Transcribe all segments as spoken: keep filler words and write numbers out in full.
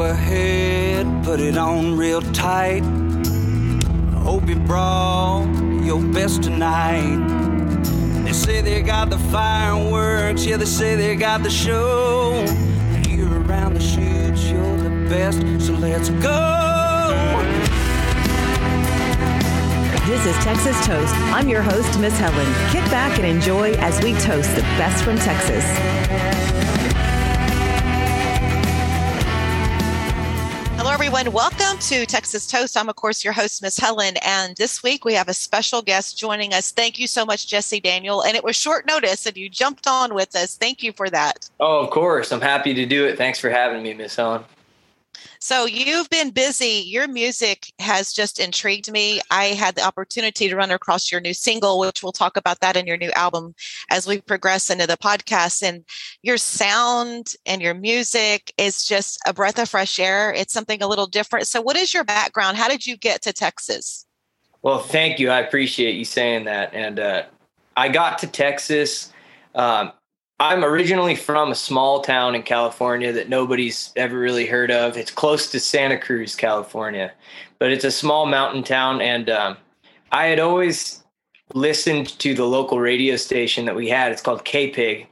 ahead, put it on real tight. Hope you brought your best tonight. They say they got the fireworks, yeah, they say they got the show. You're around the shoots, you're the best, so let's go. This is Texas Toast. I'm your host, Miss Helen. Kick back and enjoy as we toast the best from Texas. Hello, everyone. Welcome to Texas Toast. I'm, of course, your host, Miss Helen. And this week we have a special guest joining us. Thank you so much, Jesse Daniel. And it was short notice and you jumped on with us. Thank you for that. Oh, of course. I'm happy to do it. Thanks for having me, Miss Helen. So you've been busy. Your music has just intrigued me. I had the opportunity to run across your new single, which we'll talk about that in your new album as we progress into the podcast. And your sound and your music is just a breath of fresh air. It's something a little different. So what is your background? How did you get to Texas? Well, thank you. I appreciate you saying that. And uh, I got to Texas. Um, I'm originally from a small town in California that nobody's ever really heard of. It's close to Santa Cruz, California, but it's a small mountain town. And um, I had always listened to the local radio station that we had. It's called K-Pig.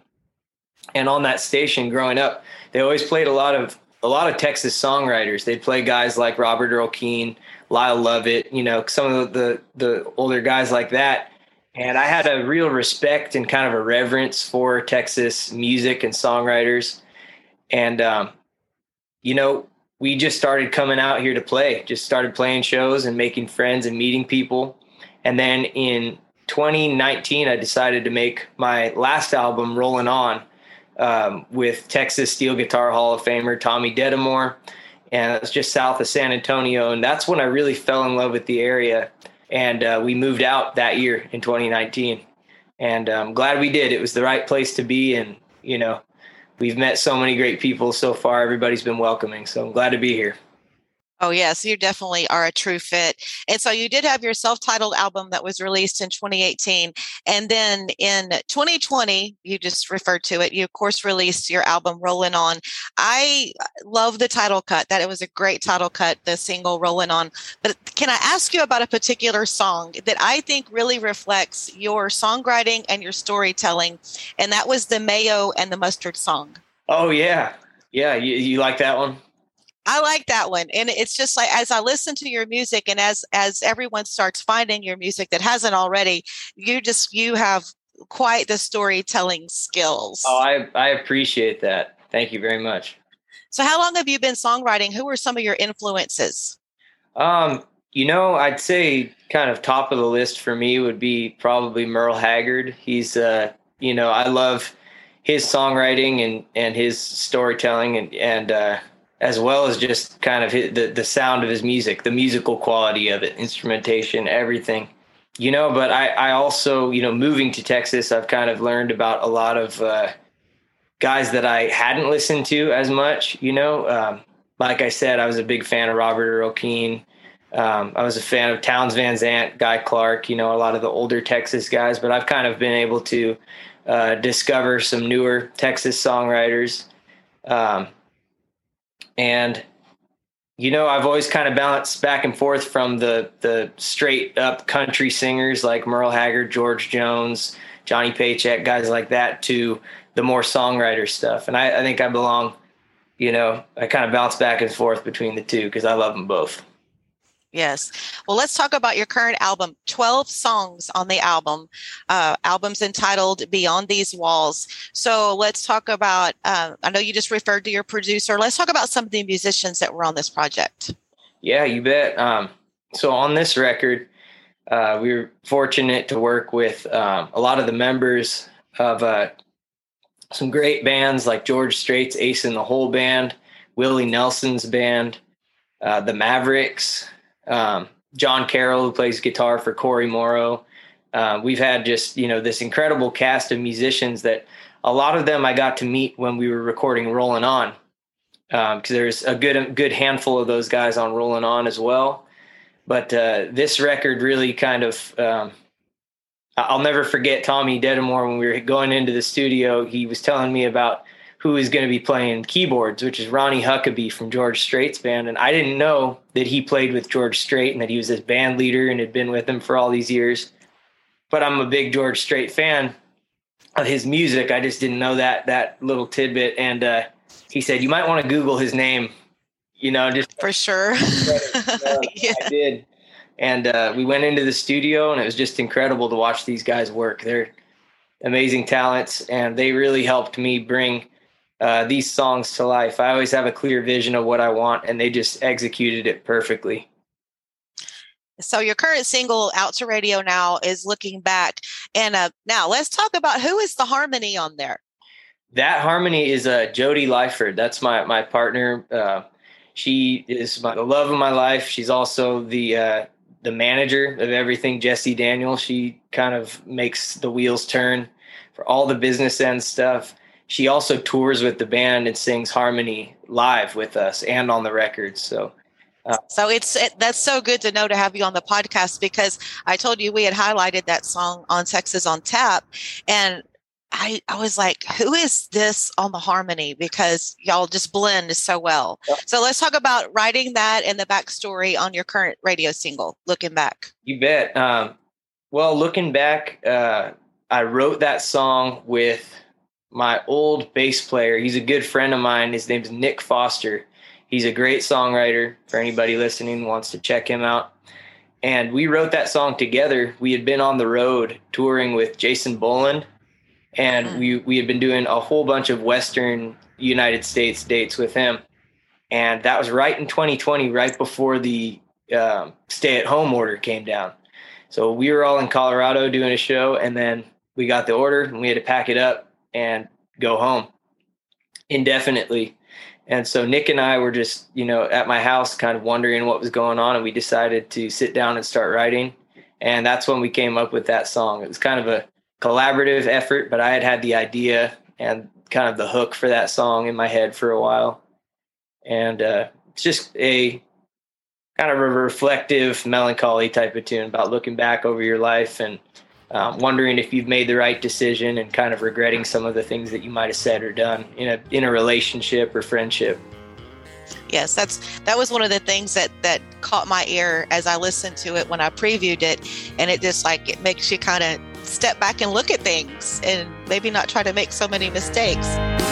And on that station growing up, they always played a lot of a lot of Texas songwriters. They'd play guys like Robert Earl Keen, Lyle Lovett, you know, some of the, the older guys like that. And I had a real respect and kind of a reverence for Texas music and songwriters. And, um, you know, we just started coming out here to play, just started playing shows and making friends and meeting people. And then in twenty nineteen, I decided to make my last album, Rollin' On, um, with Texas Steel Guitar Hall of Famer Tommy Dedamore. And it's just south of San Antonio. And that's when I really fell in love with the area. And uh, we moved out that year in twenty nineteen. And I'm glad we did. It was the right place to be. And, you know, we've met so many great people so far. Everybody's been welcoming. So I'm glad to be here. Oh, yes, you definitely are a true fit. And so you did have your self-titled album that was released in twenty eighteen. And then in twenty twenty, you just referred to it, you, of course, released your album, Rollin' On. I love the title cut, that it was a great title cut, the single Rollin' On. But can I ask you about a particular song that I think really reflects your songwriting and your storytelling? And that was the Mayo and the Mustard song. Oh, yeah. Yeah. You, you like that one? I like that one. And it's just like, as I listen to your music and as, as everyone starts finding your music that hasn't already, you just, you have quite the storytelling skills. Oh, I, I appreciate that. Thank you very much. So how long have you been songwriting? Who are some of your influences? Um, you know, I'd say kind of top of the list for me would be probably Merle Haggard. He's, uh, you know, I love his songwriting and, and his storytelling and, and, uh, as well as just kind of his, the, the sound of his music, the musical quality of it, instrumentation, everything, you know, but I, I also, you know, moving to Texas, I've kind of learned about a lot of uh, guys that I hadn't listened to as much, you know, um, like I said, I was a big fan of Robert Earl Keen. Um, I was a fan of Townes Van Zandt, Guy Clark, you know, a lot of the older Texas guys, but I've kind of been able to uh, discover some newer Texas songwriters. Um, And, you know, I've always kind of balanced back and forth from the the straight up country singers like Merle Haggard, George Jones, Johnny Paycheck, guys like that, to the more songwriter stuff. And I, I think I belong, you know, I kind of bounce back and forth between the two because I love them both. Yes. Well, let's talk about your current album. twelve songs on the album. Uh, album's entitled Beyond These Walls. So let's talk about, uh, I know you just referred to your producer. Let's talk about some of the musicians that were on this project. Yeah, you bet. Um, so on this record, uh, we were fortunate to work with um, a lot of the members of uh, some great bands like George Strait's Ace in the Hole Band, Willie Nelson's band, uh, the Mavericks, Um, John Carroll, who plays guitar for Cory Morrow. Uh, we've had just, you know, this incredible cast of musicians that a lot of them I got to meet when we were recording Rollin' On, because um, there's a good, good handful of those guys on Rollin' On as well. But uh, this record really kind of, um, I'll never forget Tommy Dedamore when we were going into the studio. He was telling me about who is going to be playing keyboards, which is Ronnie Huckabee from George Strait's band. And I didn't know that he played with George Strait and that he was his band leader and had been with him for all these years. But I'm a big George Strait fan of his music. I just didn't know that, that little tidbit. And uh, he said, you might want to Google his name, you know, just for sure. uh, yeah. I did. And uh, we went into the studio, and it was just incredible to watch these guys work. They're amazing talents, and they really helped me bring Uh, these songs to life. I always have a clear vision of what I want, and they just executed it perfectly. So your current single out to radio now is Looking Back. And uh, now let's talk about who is the harmony on there. That harmony is uh, Jody Lyford. That's my, my partner. Uh, she is my, the love of my life. She's also the, uh, the manager of everything. Jessie Daniel. She kind of makes the wheels turn for all the business end stuff. She also tours with the band and sings harmony live with us and on the records. So, uh, so it's it, that's so good to know to have you on the podcast, because I told you we had highlighted that song on Texas on Tap, and I I was like, who is this on the harmony? Because y'all just blend so well. Yeah. So let's talk about writing that and the backstory on your current radio single, Looking Back. You bet. Um, well, Looking Back, uh, I wrote that song with my old bass player. He's a good friend of mine. His name's Nick Foster. He's a great songwriter. For anybody listening who wants to check him out. And we wrote that song together. We had been on the road touring with Jason Boland, and mm. we, we had been doing a whole bunch of Western United States dates with him. And that was right in twenty twenty, right before the um, stay-at-home order came down. So we were all in Colorado doing a show, and then we got the order, and we had to pack it up and go home indefinitely. And so Nick and I were just, you know, at my house kind of wondering what was going on, and we decided to sit down and start writing. And that's when we came up with that song. It was kind of a collaborative effort, but I had had the idea and kind of the hook for that song in my head for a while. And uh, it's just a kind of a reflective, melancholy type of tune about looking back over your life and Um, wondering if you've made the right decision and kind of regretting some of the things that you might have said or done in a in a relationship or friendship. Yes, that's that was one of the things that that caught my ear as I listened to it when I previewed it, and it just like it makes you kind of step back and look at things and maybe not try to make so many mistakes.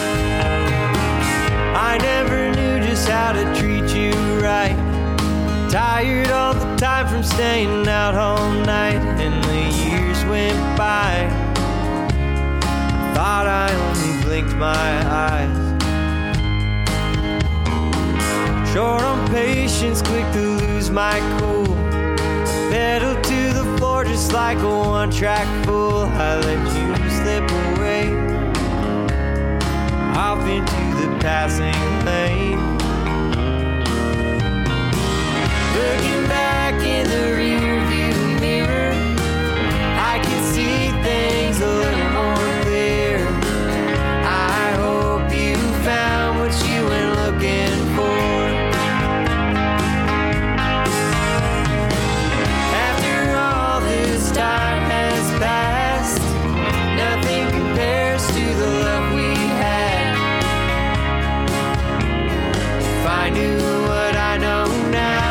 I never knew just how to treat you right. Tired all the time from staying out all night, and the years went by. Thought I only blinked my eyes. Short on patience, quick to lose my cool. Pedal to the floor just like a one-track fool. I let you slip away off into the passing lane. Looking back in the rearview mirror, I can see things a little more clear. I hope you found what you went looking for. After all this time has passed, nothing compares to the love we had. If I knew what I know now,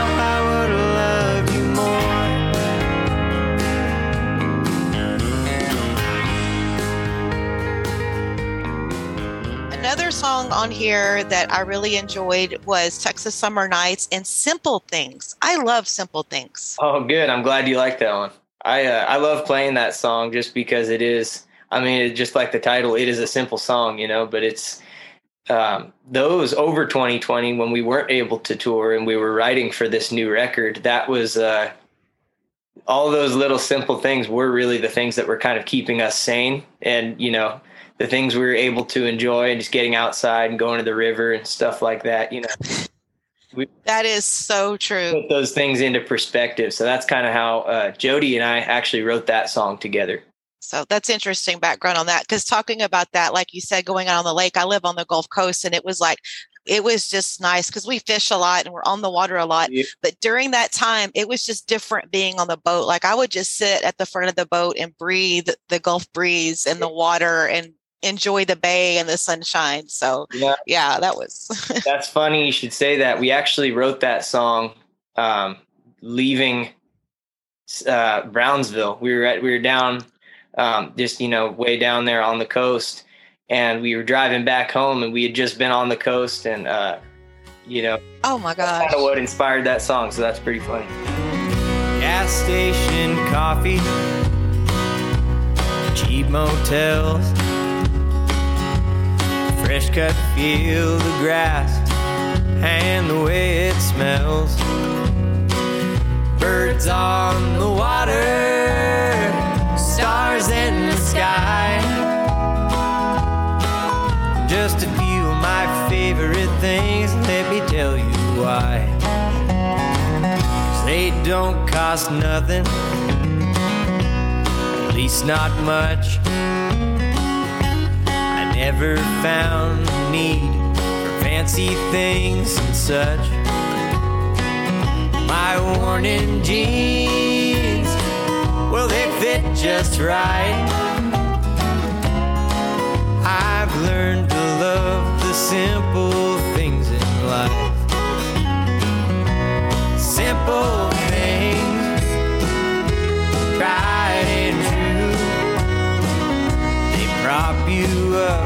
another song on here that I really enjoyed was Texas Summer Nights and Simple Things. I love Simple Things. Oh, good. I'm glad you like that one. I uh, I love playing that song just because it is, I mean, it, just like the title, it is a simple song, you know, but it's um, those over twenty twenty when we weren't able to tour and we were writing for this new record, that was uh, all those little simple things were really the things that were kind of keeping us sane. And, you know, the things we were able to enjoy and just getting outside and going to the river and stuff like that, you know. We that is so true. Put those things into perspective. So that's kind of how uh, Jody and I actually wrote that song together. So that's interesting background on that. Because talking about that, like you said, going out on the lake, I live on the Gulf Coast, and it was like, it was just nice because we fish a lot and we're on the water a lot. Yeah. But during that time, it was just different being on the boat. Like I would just sit at the front of the boat and breathe the Gulf breeze and the water and enjoy the bay and the sunshine. So yeah, yeah that was. That's funny you should say that. We actually wrote that song um, leaving uh, Brownsville. We were at, we were down um, just, you know, way down there on the coast, and we were driving back home, and we had just been on the coast, and uh, you know, oh my gosh, that's kind of what inspired that song. So that's pretty funny. Gas station coffee, cheap motels, fresh cut field of grass, and the way it smells. Birds on the water, stars in the sky. Just a few of my favorite things, let me tell you why. 'Cause they don't cost nothing, at least not much. I never found the need for fancy things and such. My worn-in jeans, well, they fit just right. I've learned to love the simple things in life. Simple things, tried and true. They prop you up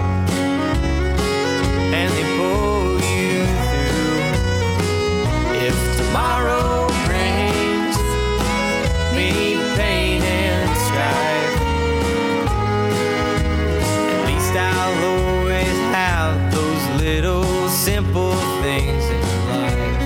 and they pull you through. If tomorrow brings me pain and strife, at least I'll always have those little simple things in life.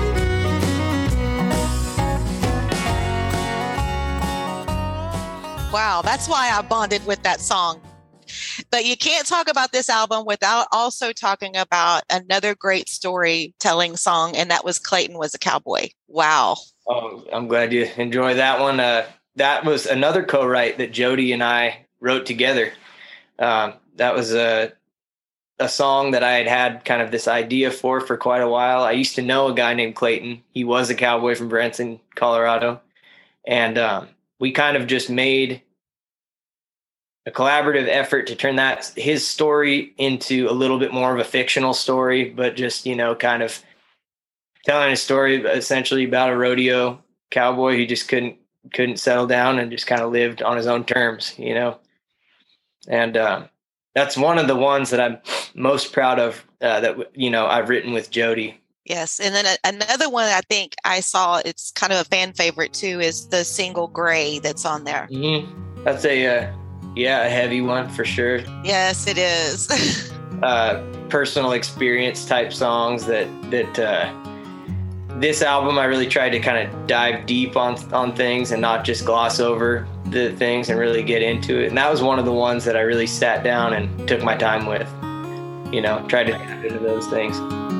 Wow, that's why I bonded with that song. But you can't talk about this album without also talking about another great storytelling song, and that was Clayton Was a Cowboy. Wow. Oh, I'm glad you enjoy that one. Uh, that was another co-write that Jody and I wrote together. Um, that was a a song that I had had kind of this idea for for quite a while. I used to know a guy named Clayton. He was a cowboy from Branson, Colorado. And um, we kind of just made a collaborative effort to turn that his story into a little bit more of a fictional story, but just, you know, kind of telling a story essentially about a rodeo cowboy who just couldn't couldn't settle down and just kind of lived on his own terms, you know. And um, that's one of the ones that I'm most proud of uh, that, you know, I've written with Jody. Yes. And then a, another one I think I saw, it's kind of a fan favorite too, is the single Gray that's on there. Mm-hmm. That's a, uh, yeah, a heavy one for sure. Yes, it is. uh, personal experience type songs that, that uh, this album, I really tried to kind of dive deep on, on things and not just gloss over the things and really get into it. And that was one of the ones that I really sat down and took my time with, you know, tried to get into those things.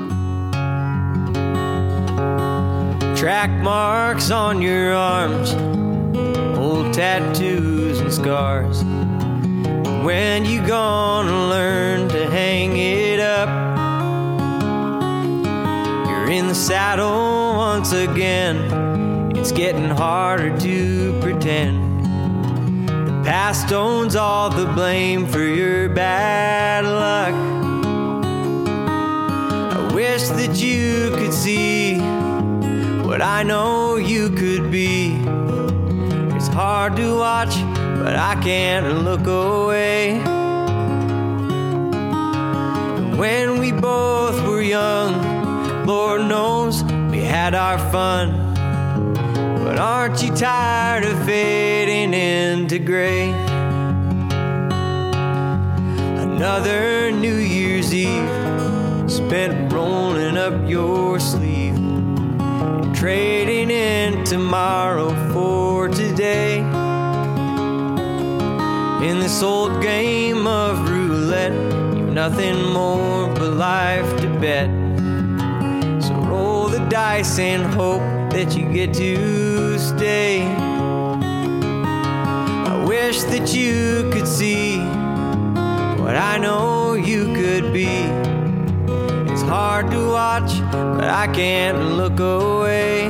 Track marks on your arms, old tattoos and scars. When you gonna learn to hang it up? You're in the saddle once again. It's getting harder to pretend. The past owns all the blame for your bad luck. I wish that you could see what I know you could be. It's hard to watch, but I can't look away. When we both were young, Lord knows we had our fun. But aren't you tired of fading into gray? Another New Year's Eve spent rolling up your sleeve, trading in tomorrow for today. In this old game of roulette, you've nothing more but life to bet. So roll the dice and hope that you get to stay. I wish that you could see what I know you could be. It's hard to watch, but I can't look away.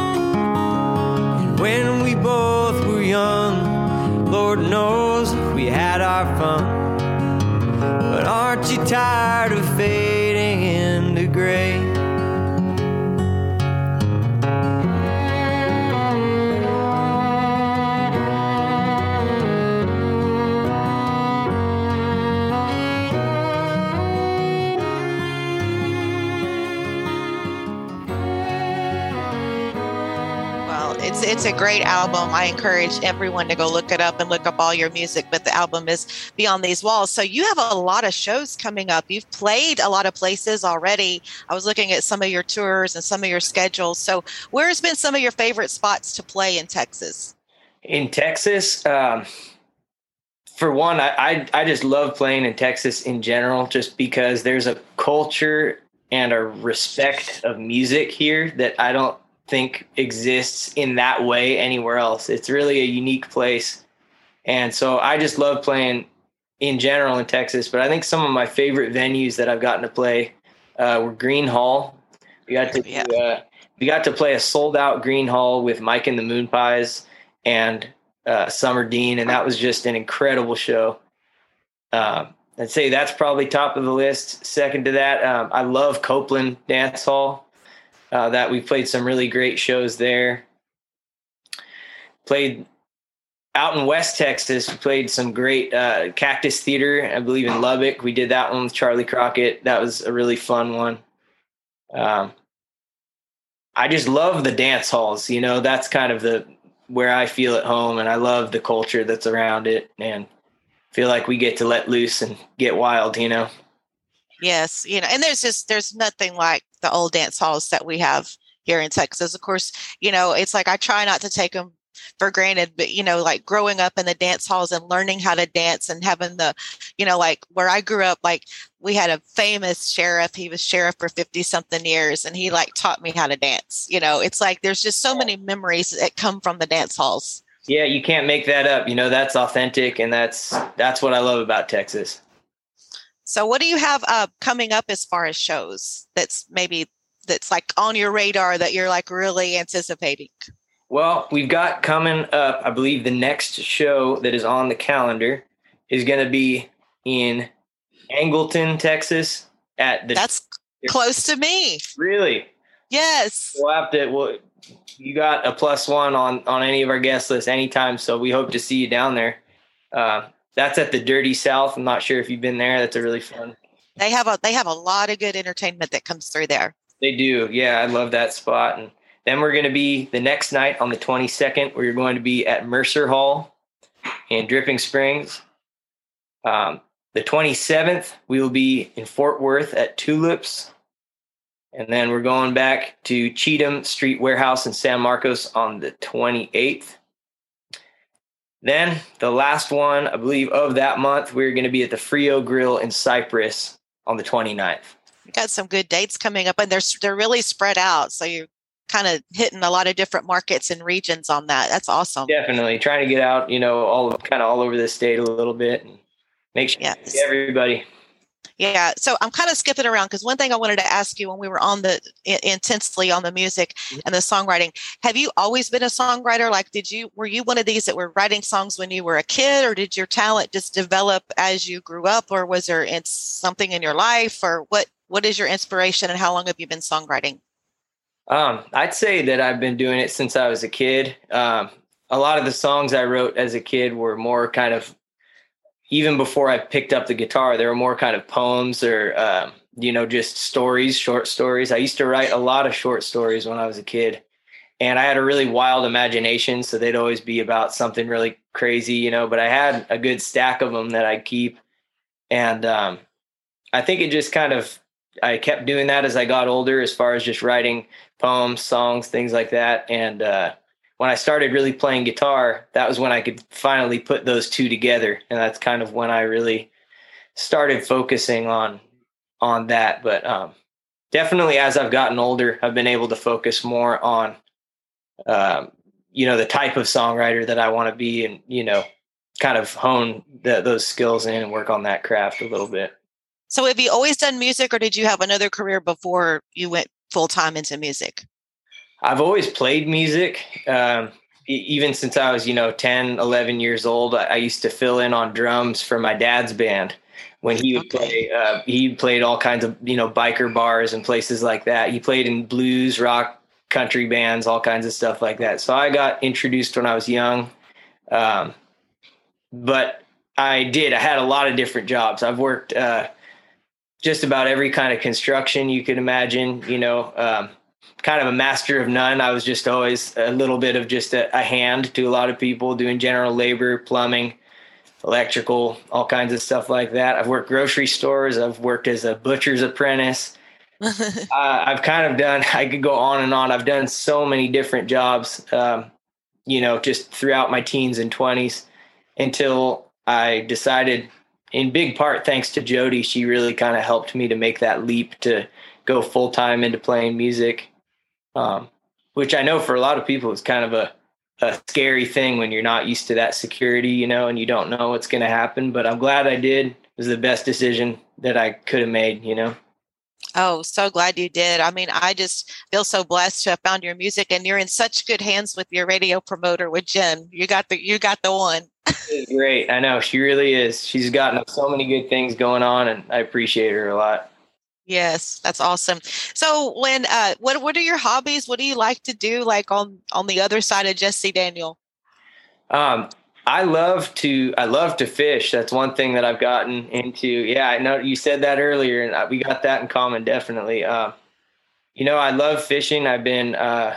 And when we both were young, Lord knows we had our fun. But aren't you tired of fading into gray? It's it's a great album. I encourage everyone to go look it up and look up all your music, but the album is Beyond These Walls. So you have a lot of shows coming up. You've played a lot of places already. I was looking at some of your tours and some of your schedules. So where has been some of your favorite spots to play in Texas? In Texas, um, for one, I, I I just love playing in Texas in general, just because there's a culture and a respect of music here that I don't think exists in that way anywhere else. It's really a unique place. And so I just love playing in general in Texas, but I think some of my favorite venues that I've gotten to play uh, were Green Hall. We got to, yeah. uh, we got to play a sold out Green Hall with Mike and the Moon Pies and uh, Summer Dean. And that was just an incredible show. Uh, I'd say that's probably top of the list. Second to that, um, I love Copeland Dance Hall. Uh, that we played some really great shows there. Played out in West Texas. We played some great uh, Cactus Theater, I believe in Lubbock. We did that one with Charlie Crockett. That was a really fun one. Um, I just love the dance halls. You know, that's kind of the where I feel at home, and I love the culture that's around it, and feel like we get to let loose and get wild. You know. Yes, you know, and there's just there's nothing like the old dance halls that we have here in Texas. Of course, you know, it's like I try not to take them for granted, but you know, like growing up in the dance halls and learning how to dance and having the, you know, like where I grew up, like we had a famous sheriff. He was sheriff for fifty something years, and he like taught me how to dance. You know, it's like there's just so many memories that come from the dance halls. Yeah, you can't make that up. You know, that's authentic, and that's that's what I love about Texas. So what do you have uh, coming up as far as shows that's maybe that's like on your radar that you're like really anticipating? Well, we've got coming up, I believe the next show that is on the calendar is going to be in Angleton, Texas at the. That's close to me. Really? Yes. We'll have to, well, you got a plus one on, on any of our guest lists anytime. So we hope to see you down there. Uh, That's at the Dirty South. I'm not sure if you've been there. That's a really fun. They have a they have a lot of good entertainment that comes through there. They do. Yeah, I love that spot. And then we're going to be the next night on the twenty-second, where you're going to be at Mercer Hall in Dripping Springs. Um, the twenty-seventh, we will be in Fort Worth at Tulips. And then we're going back to Cheatham Street Warehouse in San Marcos on the twenty-eighth. Then the last one, I believe, of that month, we're going to be at the Frio Grill in Cypress on the twenty-ninth. You got some good dates coming up, and they're they're really spread out. So you're kind of hitting a lot of different markets and regions on that. That's awesome. Definitely trying to get out, you know, all kind of all over the state a little bit and make sure yes. you see everybody. Yeah. So I'm kind of skipping around because one thing I wanted to ask you when we were on the intensely on the music and the songwriting, have you always been a songwriter? Like, did you, were you one of these that were writing songs when you were a kid, or did your talent just develop as you grew up, or was there it's something in your life, or what, what is your inspiration and how long have you been songwriting? Um, I'd say that I've been doing it since I was a kid. Um, a lot of the songs I wrote as a kid were more kind of, even before I picked up the guitar, they were more kind of poems or, um, you know, just stories, short stories. I used to write a lot of short stories when I was a kid, and I had a really wild imagination. So they'd always be about something really crazy, you know, but I had a good stack of them that I'd keep. And um, I think it just kind of, I kept doing that as I got older, as far as just writing poems, songs, things like that. And uh, when I started really playing guitar, that was when I could finally put those two together. And that's kind of when I really started focusing on, on that. But um, definitely as I've gotten older, I've been able to focus more on, um, you know, the type of songwriter that I want to be, and, you know, kind of hone the, those skills in and work on that craft a little bit. So have you always done music, or did you have another career before you went full time into music? I've always played music. Um, even since I was, you know, ten, eleven years old, I, I used to fill in on drums for my dad's band when he would Okay. play. Uh, he played all kinds of, you know, biker bars and places like that. He played in blues, rock, country bands, all kinds of stuff like that. So I got introduced when I was young. Um, but I did, I had a lot of different jobs. I've worked, uh, just about every kind of construction you could imagine, you know, um, kind of a master of none. I was just always a little bit of just a, a hand to a lot of people, doing general labor, plumbing, electrical, all kinds of stuff like that. I've worked grocery stores. I've worked as a butcher's apprentice. uh, I've kind of done, I could go on and on. I've done so many different jobs, um, you know, just throughout my teens and twenties until I decided, in big part, thanks to Jody, she really kind of helped me to make that leap to go full time into playing music. Um, which I know for a lot of people is kind of a, a scary thing when you're not used to that security, you know, and you don't know what's going to happen. But I'm glad I did. It was the best decision that I could have made, you know. Oh, so glad you did. I mean, I just feel so blessed to have found your music, and you're in such good hands with your radio promoter with Jen. You got the you got the one. It's great. I know she really is. She's gotten so many good things going on, and I appreciate her a lot. Yes, that's awesome. So when uh what what are your hobbies? What do you like to do, like on on the other side of Jesse Daniel? Um, I love to I love to fish. That's one thing that I've gotten into. Yeah, I know you said that earlier, and we got that in common, definitely. Uh, you know, I love fishing. I've been uh,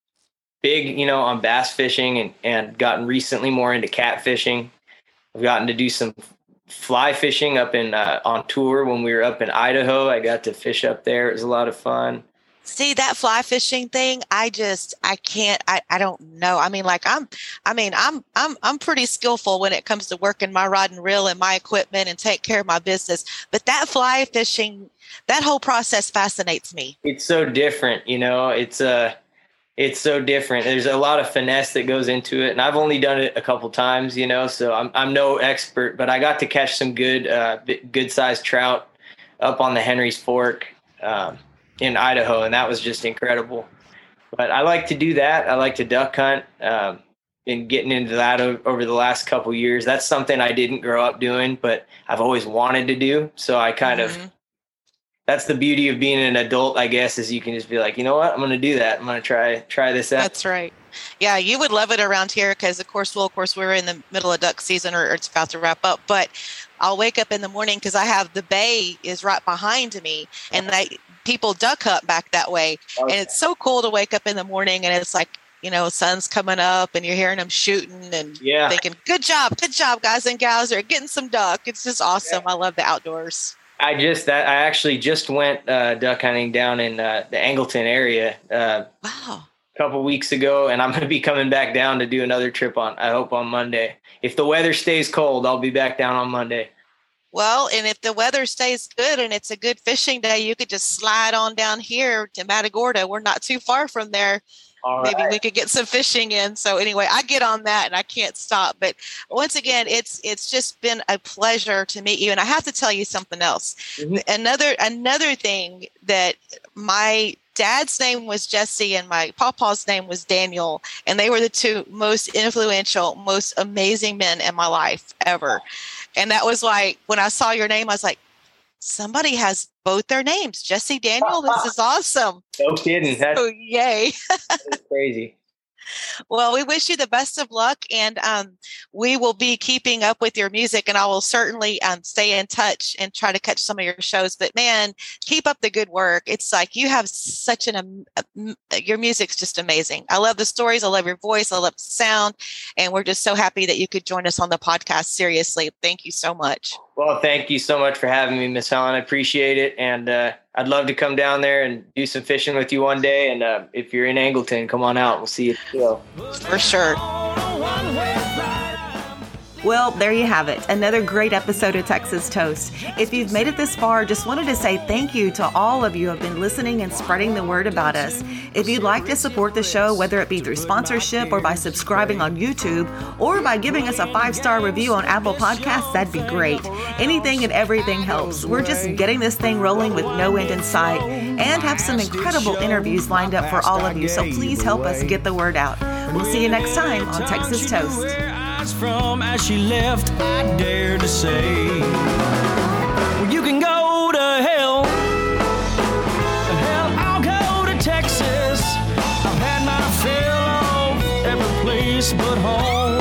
big, you know, on bass fishing, and and gotten recently more into catfishing. I've gotten to do some fly fishing up in uh, on tour when we were up in Idaho. I got to fish up there. It was a lot of fun. See, that fly fishing thing, I just I can't I, I don't know. I mean, like I'm I mean, I'm I'm I'm pretty skillful when it comes to working my rod and reel and my equipment and take care of my business. But that fly fishing, that whole process fascinates me. It's so different, you know. It's uh it's so different. There's a lot of finesse that goes into it, and I've only done it a couple times, you know, so I'm I'm no expert, but I got to catch some good uh good sized trout up on the Henry's Fork um in Idaho, and that was just incredible. But I like to do that. I like to duck hunt, um and getting into that o- over the last couple years. That's something I didn't grow up doing, but I've always wanted to do. So I kind Mhm. of that's the beauty of being an adult, I guess, is you can just be like, you know what, I'm going to do that. I'm going to try, try this out. That's right. Yeah, you would love it around here because, of course, well, of course, we're in the middle of duck season, or, or it's about to wrap up. But I'll wake up in the morning because I have the bay is right behind me, and they, people duck hunt back that way. Okay. And it's so cool to wake up in the morning and it's like, you know, sun's coming up and you're hearing them shooting and Yeah. thinking, good job, good job, guys and gals. They're getting some duck. It's just awesome. I love the outdoors. I just that I actually just went uh, duck hunting down in uh, the Angleton area uh, Wow. a couple weeks ago, and I'm going to be coming back down to do another trip on. I hope on Monday. If the weather stays cold, I'll be back down on Monday. Well, and if the weather stays good and it's a good fishing day, you could just slide on down here to Matagorda. We're not too far from there. All Maybe right. we could get some fishing in. So anyway, I get on that and I can't stop. But once again, it's it's just been a pleasure to meet you. And I have to tell you something else. Mhm. Another another thing that my dad's name was Jesse and my papa's name was Daniel. And they were the two most influential, most amazing men in my life ever. And that was like, when I saw your name, I was like, somebody has both their names. Jesse Daniel, this is awesome. No kidding. That's, Oh, yay. that's crazy. Well, we wish you the best of luck, and um, we will be keeping up with your music, and I will certainly um, stay in touch and try to catch some of your shows. But man, keep up the good work. It's like you have such an, um, your music's just amazing. I love the stories. I love your voice. I love the sound. And we're just so happy that you could join us on the podcast. Seriously. Thank you so much. Well, thank you so much for having me, Miss Helen. I appreciate it. And uh, I'd love to come down there and do some fishing with you one day. And uh, if you're in Angleton, come on out. We'll see you at the show. For sure. Well, there you have it. Another great episode of Texas Toast. If you've made it this far, just wanted to say thank you to all of you who have been listening and spreading the word about us. If you'd like to support the show, whether it be through sponsorship or by subscribing on YouTube or by giving us a five-star review on Apple Podcasts, that'd be great. Anything and everything helps. We're just getting this thing rolling with no end in sight and have some incredible interviews lined up for all of you. So please help us get the word out. We'll see you next time on Texas Toast. Where I was from as she left, I dare to say, well, you can go to hell. Hell, I'll go to Texas. I've had my fill of every place but home.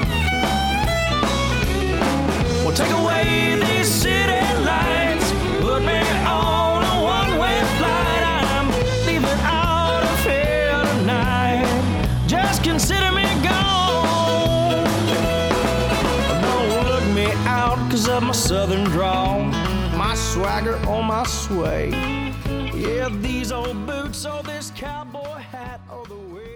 Well, take away these city lights, put me on a one-way flight. I'm leaving out of here tonight. Just consider me gone. Don't look me out 'cause of my southern drawl, my swagger or my sway. Yeah, these old boots or this cowboy hat or the way